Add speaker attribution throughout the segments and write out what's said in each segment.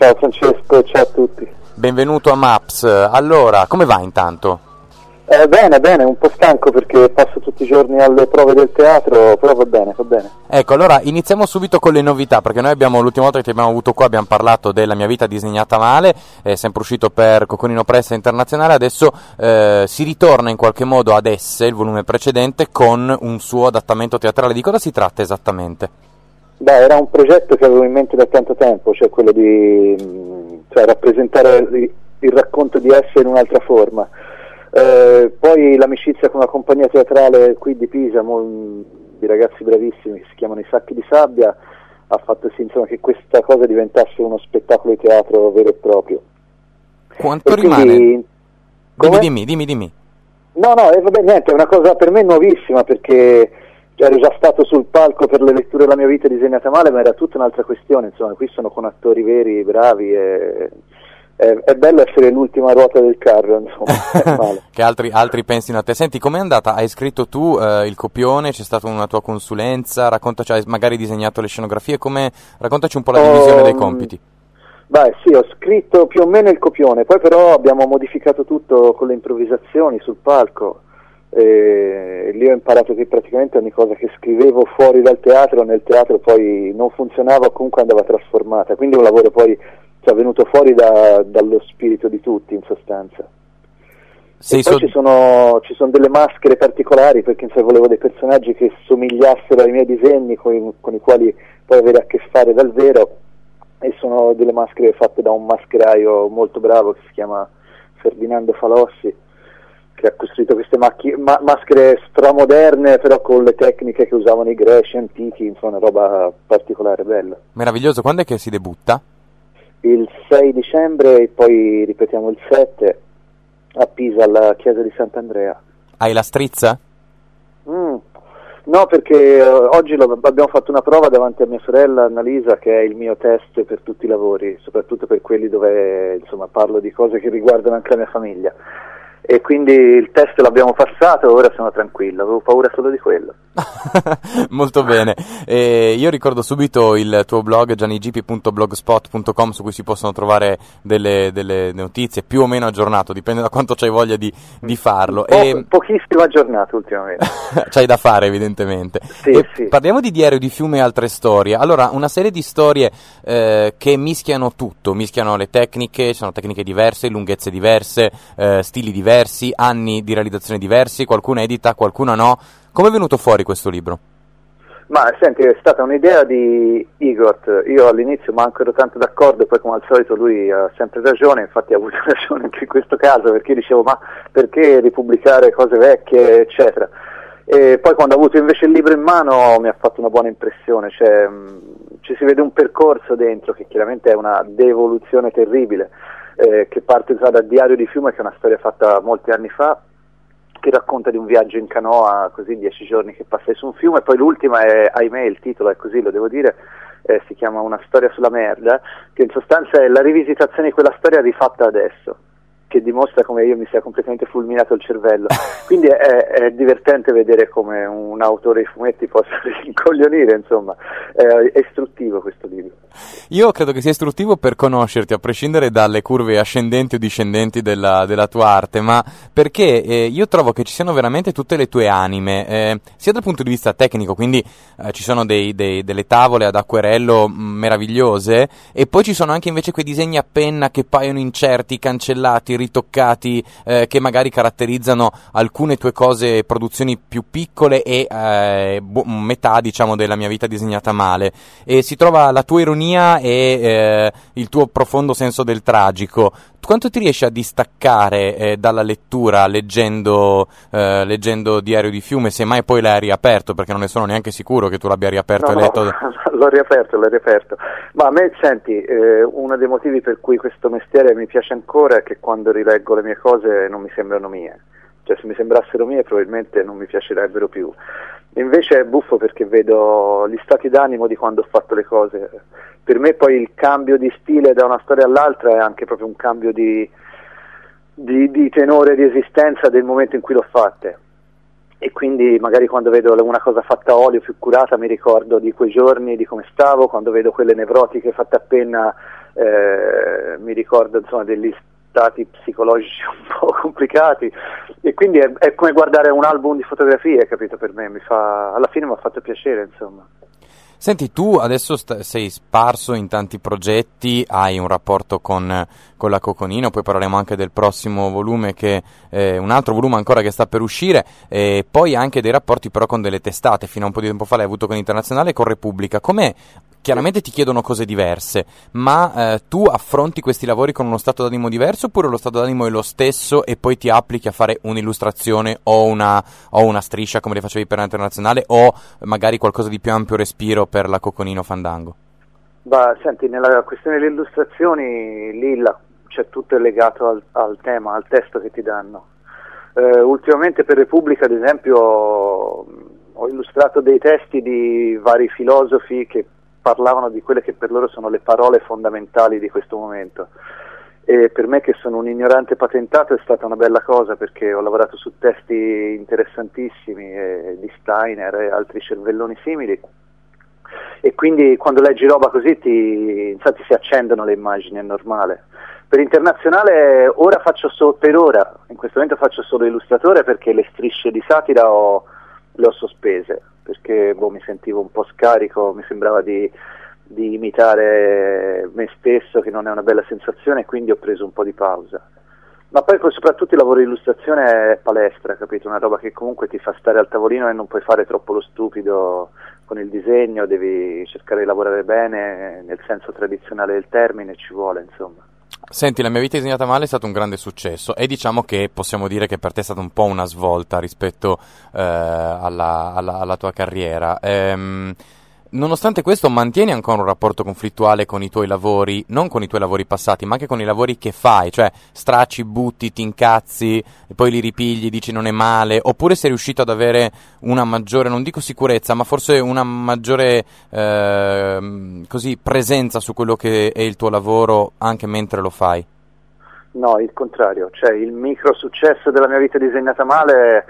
Speaker 1: Ciao Francesco, ciao a tutti.
Speaker 2: Benvenuto a Maps. Allora, come va intanto?
Speaker 1: Bene, un po' stanco perché passo tutti i giorni alle prove del teatro, però va bene.
Speaker 2: Ecco, allora iniziamo subito con le novità, perché noi l'ultima volta che ti abbiamo avuto qua abbiamo parlato della mia vita disegnata male, è sempre uscito per Cocconino Press Internazionale, adesso si ritorna in qualche modo ad Esse, il volume precedente, con un suo adattamento teatrale. Di cosa si tratta esattamente?
Speaker 1: Beh, era un progetto che avevo in mente da tanto tempo, cioè quello di rappresentare il racconto di Esse in un'altra forma. Poi l'amicizia con una compagnia teatrale qui di Pisa, di ragazzi bravissimi che si chiamano I Sacchi di Sabbia, ha fatto sì, insomma, che questa cosa diventasse uno spettacolo di teatro vero e proprio.
Speaker 2: Quanto rimane? Dimmi.
Speaker 1: No, vabbè, niente, è una cosa per me nuovissima, perché ero già stato sul palco per le letture della mia vita disegnata male, ma era tutta un'altra questione, insomma, qui sono con attori veri, bravi, e è bello essere l'ultima ruota del carro, insomma. È male.
Speaker 2: Che altri pensino a te. Senti, com'è andata? Hai scritto tu il copione, c'è stata una tua consulenza, raccontaci, hai magari disegnato le scenografie, raccontaci un po' la divisione dei compiti.
Speaker 1: Beh sì, ho scritto più o meno il copione, poi però abbiamo modificato tutto con le improvvisazioni sul palco, e lì ho imparato che praticamente ogni cosa che scrivevo fuori dal teatro, nel teatro poi non funzionava o comunque andava trasformata, quindi un lavoro poi è venuto fuori dallo spirito di tutti, in sostanza. Poi ci sono delle maschere particolari, perché volevo dei personaggi che somigliassero ai miei disegni, con i quali poi avere a che fare dal vero, e sono delle maschere fatte da un mascheraio molto bravo che si chiama Ferdinando Falossi, che ha costruito queste maschere stramoderne, però con le tecniche che usavano i greci antichi, insomma, una roba particolare, bella.
Speaker 2: Meraviglioso. Quando è che si debutta?
Speaker 1: Il 6 dicembre e poi ripetiamo il 7 a Pisa, alla chiesa di Sant'Andrea.
Speaker 2: Hai la strizza?
Speaker 1: No, perché oggi abbiamo fatto una prova davanti a mia sorella Annalisa, che è il mio test per tutti i lavori, soprattutto per quelli dove insomma parlo di cose che riguardano anche la mia famiglia. E quindi il test l'abbiamo passato, ora sono tranquillo, avevo paura solo di quello.
Speaker 2: Molto bene. Io ricordo subito il tuo blog giannigp.blogspot.com, su cui si possono trovare delle notizie più o meno aggiornato, dipende da quanto c'hai voglia di farlo.
Speaker 1: Pochissimo aggiornato ultimamente.
Speaker 2: C'hai da fare evidentemente.
Speaker 1: Sì.
Speaker 2: Parliamo di Diario di Fiume e altre storie. Allora, una serie di storie che mischiano tutto, mischiano le tecniche, sono tecniche diverse, lunghezze diverse, stili diversi, anni di realizzazione diversi, qualcuna edita, qualcuna no. Come è venuto fuori questo libro?
Speaker 1: Ma senti, è stata un'idea di Igor. Io all'inizio manco ero tanto d'accordo, poi come al solito lui ha sempre ragione, infatti ha avuto ragione anche in questo caso, perché io dicevo ma perché ripubblicare cose vecchie, eccetera. E poi quando ho avuto invece il libro in mano mi ha fatto una buona impressione, ci si vede un percorso dentro che chiaramente è una devoluzione terribile, che parte già dal Diario di Fiume, che è una storia fatta molti anni fa, che racconta di un viaggio in canoa, così 10 giorni che passai su un fiume, e poi l'ultima è, ahimè, il titolo è così, lo devo dire, si chiama Una storia sulla merda, che in sostanza è la rivisitazione di quella storia rifatta adesso, che dimostra come io mi sia completamente fulminato il cervello. Quindi è divertente vedere come un autore di fumetti possa rincoglionire, insomma, è istruttivo questo libro.
Speaker 2: Io credo che sia istruttivo per conoscerti, a prescindere dalle curve ascendenti o discendenti della tua arte, ma perché io trovo che ci siano veramente tutte le tue anime, sia dal punto di vista tecnico, quindi ci sono delle tavole ad acquerello meravigliose, e poi ci sono anche invece quei disegni a penna che paiono incerti, cancellati, ritoccati, che magari caratterizzano alcune tue cose, produzioni più piccole e metà, diciamo, della mia vita disegnata male, e si trova la tua ironia e il tuo profondo senso del tragico. Quanto ti riesci a distaccare dalla lettura leggendo Diario di Fiume, se mai poi l'hai riaperto, perché non ne sono neanche sicuro che tu l'abbia riaperto e letto?
Speaker 1: No, l'ho riaperto. Ma a me, senti, uno dei motivi per cui questo mestiere mi piace ancora è che quando rileggo le mie cose non mi sembrano mie. Cioè, se mi sembrassero mie probabilmente non mi piacerebbero più. Invece è buffo perché vedo gli stati d'animo di quando ho fatto le cose. Per me poi il cambio di stile da una storia all'altra è anche proprio un cambio di tenore, di esistenza del momento in cui l'ho fatte. E quindi magari quando vedo una cosa fatta a olio più curata mi ricordo di quei giorni, di come stavo. Quando vedo quelle nevrotiche fatte a penna mi ricordo insomma degli stati psicologici un po' complicati, e quindi è come guardare un album di fotografie, capito? Per me alla fine mi ha fatto piacere, insomma.
Speaker 2: Senti, tu adesso sei sparso in tanti progetti, hai un rapporto con la Coconino, poi parleremo anche del prossimo volume, che un altro volume ancora che sta per uscire, e poi anche dei rapporti però con delle testate, fino a un po' di tempo fa l'hai avuto con Internazionale e con Repubblica. Com'è? Chiaramente ti chiedono cose diverse, ma tu affronti questi lavori con uno stato d'animo diverso, oppure lo stato d'animo è lo stesso e poi ti applichi a fare un'illustrazione o una striscia come le facevi per l'Internazionale, o magari qualcosa di più ampio respiro per la Coconino Fandango?
Speaker 1: Senti, nella questione delle illustrazioni lì c'è tutto legato al tema, al testo che ti danno. Ultimamente per Repubblica, ad esempio, ho illustrato dei testi di vari filosofi che parlavano di quelle che per loro sono le parole fondamentali di questo momento, e per me, che sono un ignorante patentato, è stata una bella cosa, perché ho lavorato su testi interessantissimi di Steiner e altri cervelloni simili, e quindi quando leggi roba così infatti si accendono le immagini, è normale. Per Internazionale per ora in questo momento faccio solo illustratore, perché le strisce di satira le ho sospese, perché mi sentivo un po' scarico, mi sembrava di imitare me stesso, che non è una bella sensazione, quindi ho preso un po' di pausa. Ma poi soprattutto il lavoro di illustrazione è palestra, capito? Una roba che comunque ti fa stare al tavolino e non puoi fare troppo lo stupido con il disegno, devi cercare di lavorare bene, nel senso tradizionale del termine, ci vuole, insomma.
Speaker 2: Senti, La mia vita disegnata male è stato un grande successo, e diciamo che possiamo dire che per te è stata un po' una svolta rispetto alla tua carriera. Nonostante questo, mantieni ancora un rapporto conflittuale con i tuoi lavori, non con i tuoi lavori passati, ma anche con i lavori che fai, cioè stracci, butti, ti incazzi, e poi li ripigli, dici non è male, oppure sei riuscito ad avere una maggiore, non dico sicurezza, ma forse una maggiore così presenza su quello che è il tuo lavoro anche mentre lo fai?
Speaker 1: No, il contrario, cioè il micro successo della mia vita disegnata male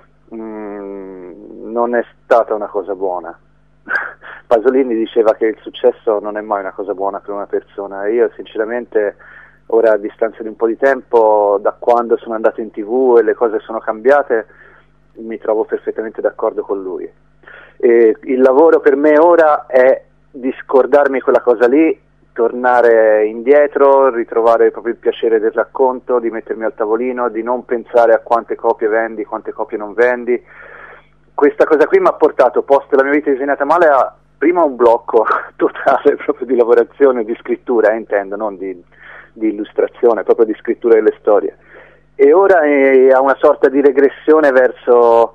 Speaker 1: non è stata una cosa buona. Pasolini diceva che il successo non è mai una cosa buona per una persona, e io sinceramente ora, a distanza di un po' di tempo, da quando sono andato in TV e le cose sono cambiate, mi trovo perfettamente d'accordo con lui. E il lavoro per me ora è di scordarmi quella cosa lì, tornare indietro, ritrovare proprio il piacere del racconto, di mettermi al tavolino, di non pensare a quante copie vendi, quante copie non vendi. Questa cosa qui mi ha portato, post La mia vita disegnata male, a prima un blocco totale proprio di lavorazione, di scrittura, intendo, non di illustrazione, proprio di scrittura delle storie. E ora a una sorta di regressione verso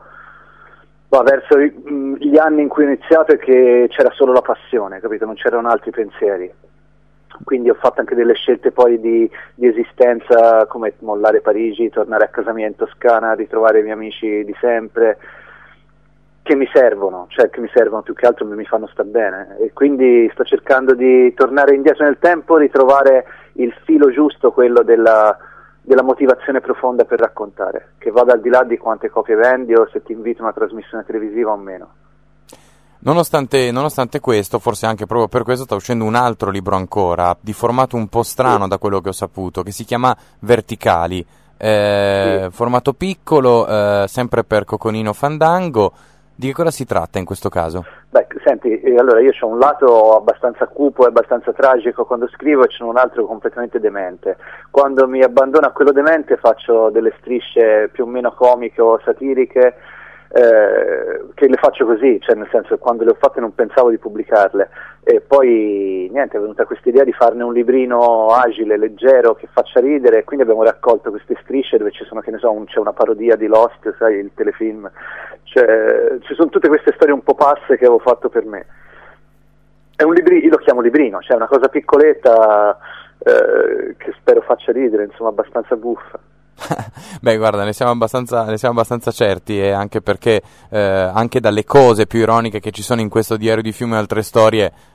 Speaker 1: gli anni in cui ho iniziato, e che c'era solo la passione, capito? Non c'erano altri pensieri. Quindi ho fatto anche delle scelte poi di esistenza, come mollare Parigi, tornare a casa mia in Toscana, ritrovare i miei amici di sempre, che mi servono più che altro, mi fanno sta bene, e quindi sto cercando di tornare indietro nel tempo, ritrovare il filo giusto, quello della motivazione profonda per raccontare, che vada al di là di quante copie vendi o se ti invito a una trasmissione televisiva o meno.
Speaker 2: Nonostante questo, forse anche proprio per questo, sta uscendo un altro libro ancora, di formato un po' strano, da quello che ho saputo, che si chiama Verticali, formato piccolo, sempre per Coconino Fandango. Di che cosa si tratta in questo caso?
Speaker 1: Beh, senti, allora io ho un lato abbastanza cupo e abbastanza tragico quando scrivo, e c'è un altro completamente demente. Quando mi abbandono a quello demente faccio delle strisce più o meno comiche o satiriche, che le faccio così, cioè nel senso che quando le ho fatte non pensavo di pubblicarle, e poi niente, è venuta questa idea di farne un librino agile, leggero, che faccia ridere, e quindi abbiamo raccolto queste strisce dove ci sono, che ne so, c'è una parodia di Lost, sai, il telefilm, cioè ci sono tutte queste storie un po' passe che avevo fatto per me. È un librino, io lo chiamo librino, cioè una cosa piccoletta, che spero faccia ridere, insomma, abbastanza buffa.
Speaker 2: Beh, guarda, ne siamo abbastanza certi, e anche perché anche dalle cose più ironiche che ci sono in questo Diario di Fiume e altre storie,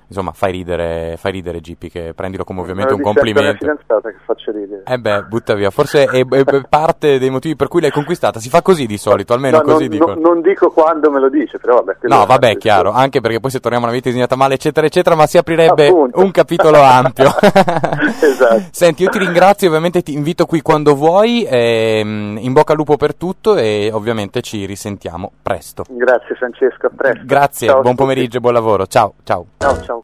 Speaker 2: insomma, fai ridere Gippi, che prendilo come ovviamente un
Speaker 1: Me lo dice anche la mia
Speaker 2: complimento.
Speaker 1: fidanzata che faccio ridere.
Speaker 2: Butta via, forse è parte dei motivi per cui l'hai conquistata, si fa così di solito, almeno
Speaker 1: No,
Speaker 2: così dicono.
Speaker 1: non dico quando me lo dice, però vabbè.
Speaker 2: No, vabbè, è chiaro, anche perché poi se torniamo a una vita disegnata male, eccetera, eccetera, ma si aprirebbe
Speaker 1: Appunto.
Speaker 2: un capitolo ampio.
Speaker 1: Esatto.
Speaker 2: Senti, io ti ringrazio, ovviamente ti invito qui quando vuoi, in bocca al lupo per tutto e ovviamente ci risentiamo presto.
Speaker 1: Grazie Francesco, a presto.
Speaker 2: Grazie,
Speaker 1: Ciao a
Speaker 2: buon
Speaker 1: tutti.
Speaker 2: pomeriggio e buon lavoro, ciao, ciao.
Speaker 1: Ciao, ciao.